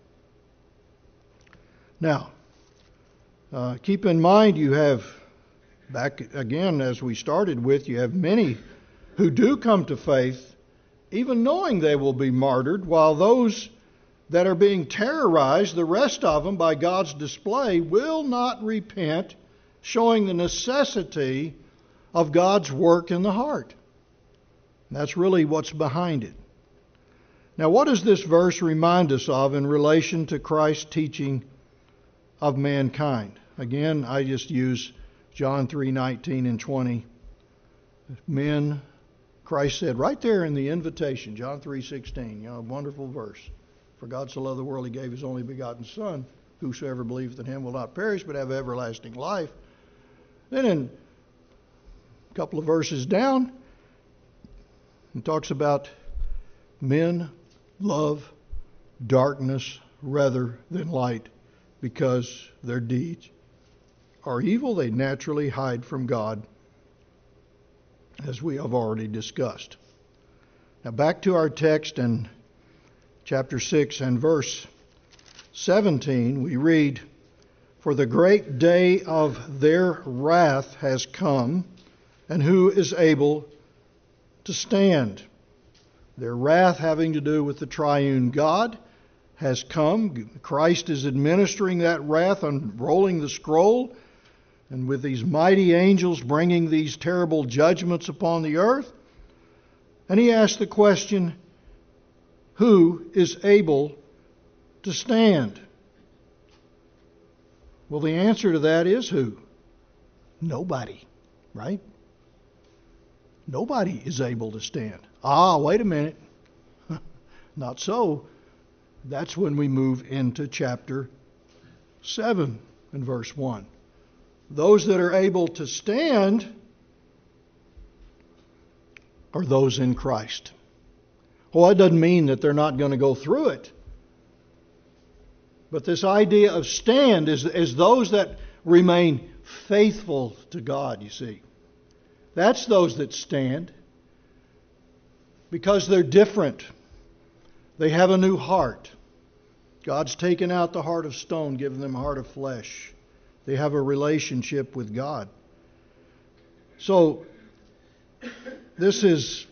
Now, keep in mind you have, back again as we started with, you have many who do come to faith, even knowing they will be martyred, while those that are being terrorized, the rest of them, by God's display, will not repent, showing the necessity of God's work in the heart. And that's really what's behind it. Now, what does this verse remind us of in relation to Christ's teaching of mankind? Again, I just use John 3:19 and 20. Men, Christ said right there in the invitation, John 3:16, a wonderful verse. For God so loved the world, He gave His only begotten Son. Whosoever believeth in Him will not perish, but have everlasting life. Then in A couple of verses down, it talks about men love darkness rather than light because their deeds are evil. They naturally hide from God, as we have already discussed. Now back to our text in chapter 6 and verse 17, we read, "For the great day of their wrath has come, and who is able to stand?" Their wrath, having to do with the triune God, has come. Christ is administering that wrath, unrolling the scroll, and with these mighty angels bringing these terrible judgments upon the earth. And he asks the question, who is able to stand? Well, the answer to that is who? Nobody, right? Nobody is able to stand. Wait a minute. Not so. That's when we move into chapter 7 and verse 1. Those that are able to stand are those in Christ. Well, that doesn't mean that they're not going to go through it. But this idea of stand is those that remain faithful to God, you see. That's those that stand because they're different. They have a new heart. God's taken out the heart of stone, given them a heart of flesh. They have a relationship with God. So, this is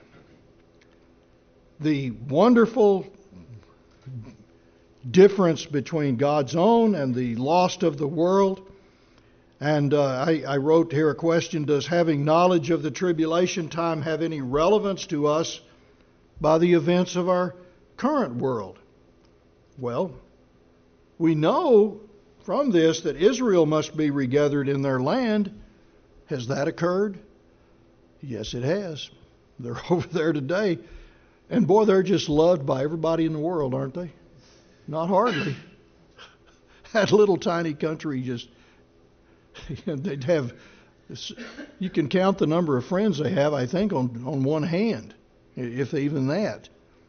the wonderful difference between God's own and the lost of the world. And I wrote here a question: does having knowledge of the tribulation time have any relevance to us by the events of our current world? Well, we know from this that Israel must be regathered in their land. Has that occurred? Yes, it has. They're over there today. And boy, they're just loved by everybody in the world, aren't they? Not hardly. That little tiny country just, they'd have, you can count the number of friends they have, I think, on one hand, if even that.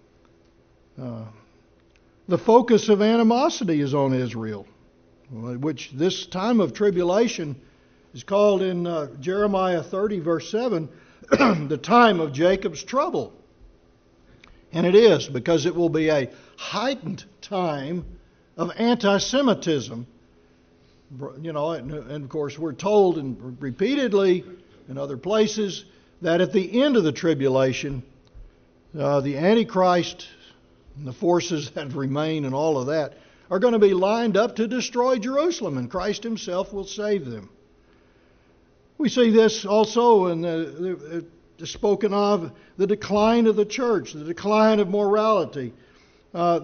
The focus of animosity is on Israel, which this time of tribulation is called in Jeremiah 30, verse 7, the time of Jacob's trouble. And it is, because it will be a heightened time of anti-Semitism. You know, and of course we're told and repeatedly in other places that at the end of the tribulation, the Antichrist and the forces that remain and all of that are going to be lined up to destroy Jerusalem, and Christ himself will save them. We see this also in the spoken of the decline of the church, the decline of morality. All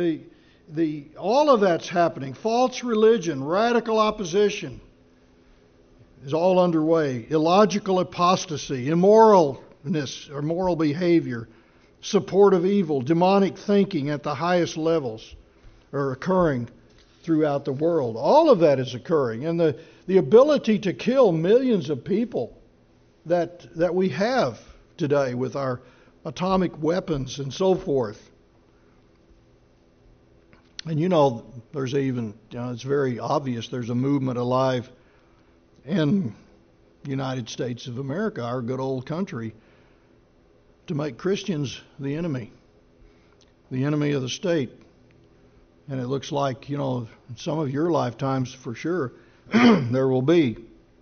of that's happening. False religion, radical opposition is all underway. Illogical apostasy, immoralness or moral behavior, support of evil, demonic thinking at the highest levels are occurring throughout the world. All of that is occurring. And the ability to kill millions of people that we have today with our atomic weapons and so forth. And you know, there's even, it's very obvious, there's a movement alive in the United States of America, our good old country, to make Christians the enemy of the state. And it looks like, you know, in some of your lifetimes for sure, there will be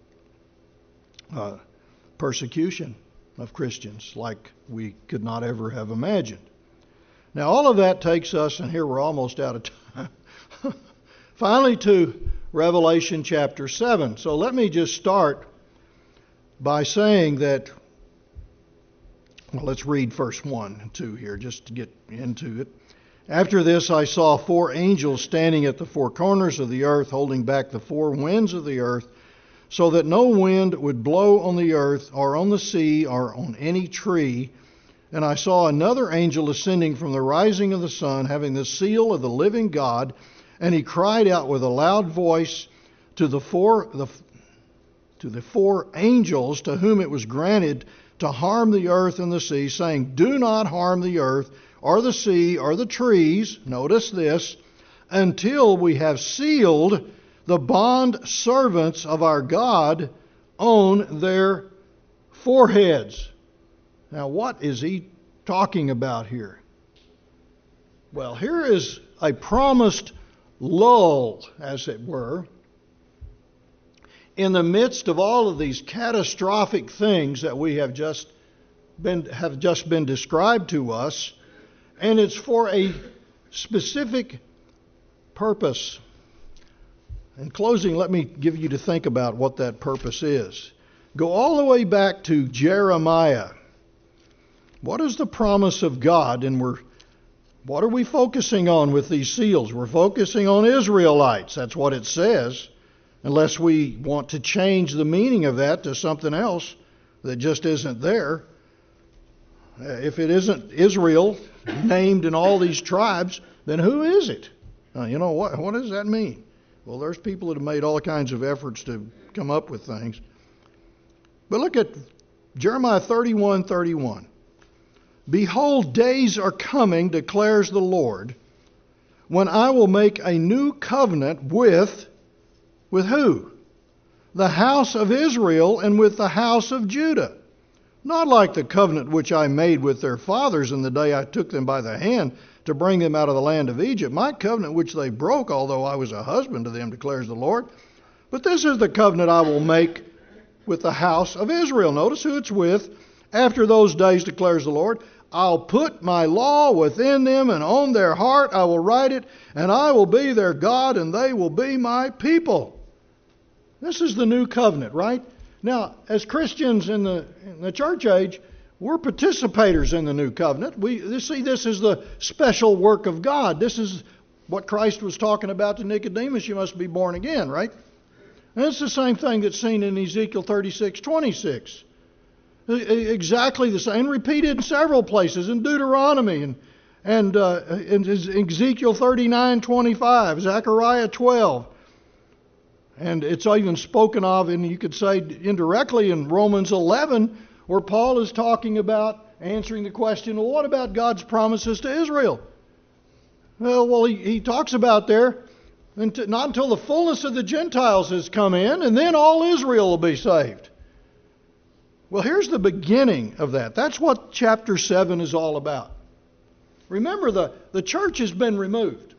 persecution of Christians like we could not ever have imagined. Now, all of that takes us, and here we're almost out of time, finally to Revelation chapter 7. So let me just start by saying that, well, let's read verse 1 and 2 here just to get into it. After this I saw 4 angels standing at the 4 corners of the earth, holding back the 4 winds of the earth, so that no wind would blow on the earth or on the sea or on any tree. And I saw another angel ascending from the rising of the sun, having the seal of the living God, and he cried out with a loud voice to the to the 4 angels to whom it was granted to harm the earth and the sea, saying, do not harm the earth or the sea or the trees, notice this, until we have sealed the bond servants of our God on their foreheads. Now, what is he talking about here? Well, here is a promised lull, as it were, in the midst of all of these catastrophic things that we have just been described to us, and it's for a specific purpose. In closing, let me give you to think about what that purpose is. Go all the way back to Jeremiah. What is the promise of God? And what are we focusing on with these seals? We're focusing on Israelites. That's what it says. Unless we want to change the meaning of that to something else that just isn't there. If it isn't Israel named in all these tribes, then who is it? What does that mean? Well, there's people that have made all kinds of efforts to come up with things. But look at Jeremiah 31:31. Behold, days are coming, declares the Lord, when I will make a new covenant with who? The house of Israel and with the house of Judah. Not like the covenant which I made with their fathers in the day I took them by the hand to bring them out of the land of Egypt. My covenant which they broke, although I was a husband to them, declares the Lord. But this is the covenant I will make with the house of Israel. Notice who it's with. After those days, declares the Lord, I'll put my law within them, and on their heart I will write it, and I will be their God, and they will be my people. This is the new covenant, right? Now, as Christians in the church age, we're participators in the new covenant. We see this as the special work of God. This is what Christ was talking about to Nicodemus. You must be born again, right? And it's the same thing that's seen in Ezekiel 36:26. Exactly the same, repeated in several places in Deuteronomy and in Ezekiel 39:25, Zechariah 12. And it's even spoken of, and you could say indirectly, in Romans 11, where Paul is talking about answering the question, well, what about God's promises to Israel? Well, he talks about there, not until the fullness of the Gentiles has come in, and then all Israel will be saved. Well, here's the beginning of that. That's what chapter 7 is all about. Remember, the church has been removed.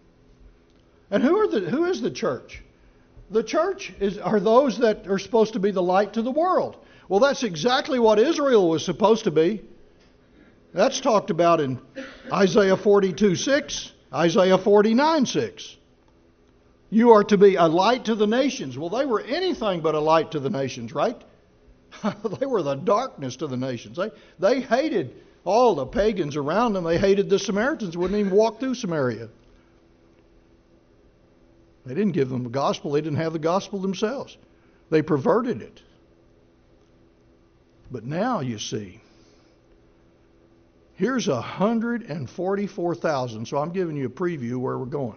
And who is the church? The church are those that are supposed to be the light to the world. Well, that's exactly what Israel was supposed to be. That's talked about in Isaiah 42:6, Isaiah 49:6. You are to be a light to the nations. Well, they were anything but a light to the nations, right? They were the darkness to the nations. They hated all the pagans around them. They hated the Samaritans, wouldn't even walk through Samaria. They didn't give them the gospel. They didn't have the gospel themselves. They perverted it. But now, you see, here's 144,000. So I'm giving you a preview where we're going.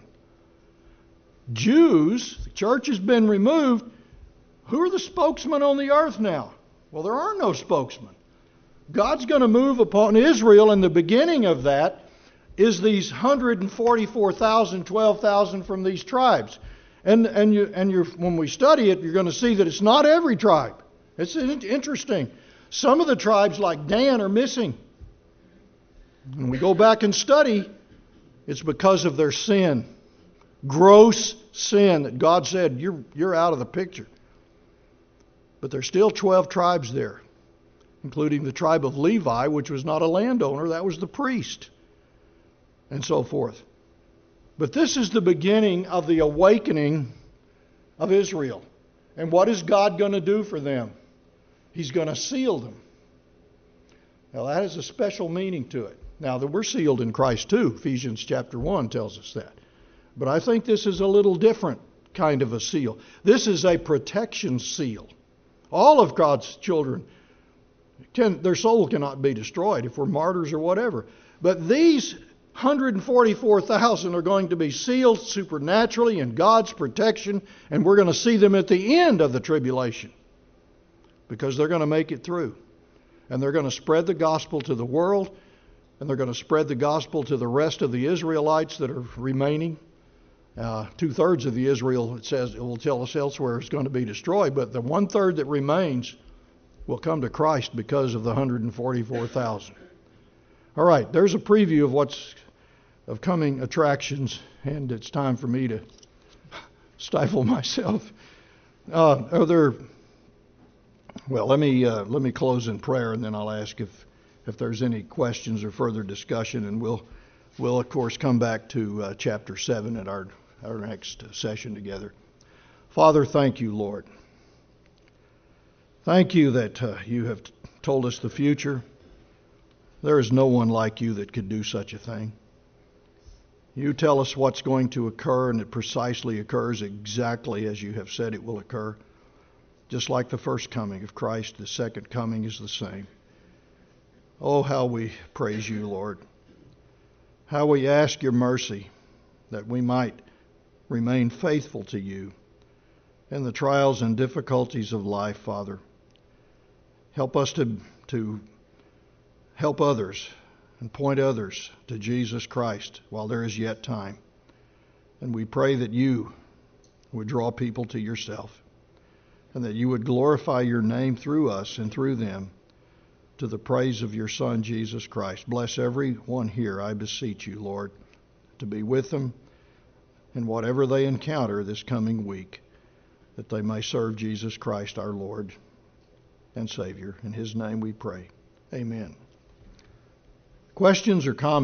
Jews, the church has been removed. Who are the spokesmen on the earth now? Well, there are no spokesmen. God's going to move upon Israel, and the beginning of that is these 144,000, 12,000 from these tribes. And when we study it, you're going to see that it's not every tribe. It's interesting. Some of the tribes, like Dan, are missing. When we go back and study, it's because of their sin. Gross sin that God said, you're out of the picture. But there's still 12 tribes there, including the tribe of Levi, which was not a landowner, that was the priest, and so forth. But this is the beginning of the awakening of Israel. And what is God going to do for them? He's going to seal them. Now that has a special meaning to it. Now that we're sealed in Christ too, Ephesians chapter 1 tells us that. But I think this is a little different kind of a seal. This is a protection seal. All of God's children, their soul cannot be destroyed if we're martyrs or whatever. But these 144,000 are going to be sealed supernaturally in God's protection, and we're going to see them at the end of the tribulation. because they're going to make it through. And they're going to spread the gospel to the world, and they're going to spread the gospel to the rest of the Israelites that are remaining. 2/3 of the Israel, it says, it will tell us elsewhere, is going to be destroyed, but the 1/3 that remains will come to Christ because of the 144,000. All right, there's a preview of coming attractions, and it's time for me to stifle myself. Let me close in prayer, and then I'll ask if there's any questions or further discussion, and we'll of course come back to chapter 7 at our next session together. Father, thank you, Lord. Thank you that you have told us the future. There is no one like you that could do such a thing. You tell us what's going to occur, and it precisely occurs exactly as you have said it will occur. Just like the first coming of Christ, the second coming is the same. Oh, how we praise you, Lord. How we ask your mercy that we might remain faithful to you in the trials and difficulties of life, Father. Help us to help others and point others to Jesus Christ while there is yet time. And we pray that you would draw people to yourself, and that you would glorify your name through us and through them to the praise of your Son, Jesus Christ. Bless everyone here, I beseech you, Lord, to be with them in whatever they encounter this coming week, that they may serve Jesus Christ, our Lord and Savior. In his name we pray. Amen. Questions or comments?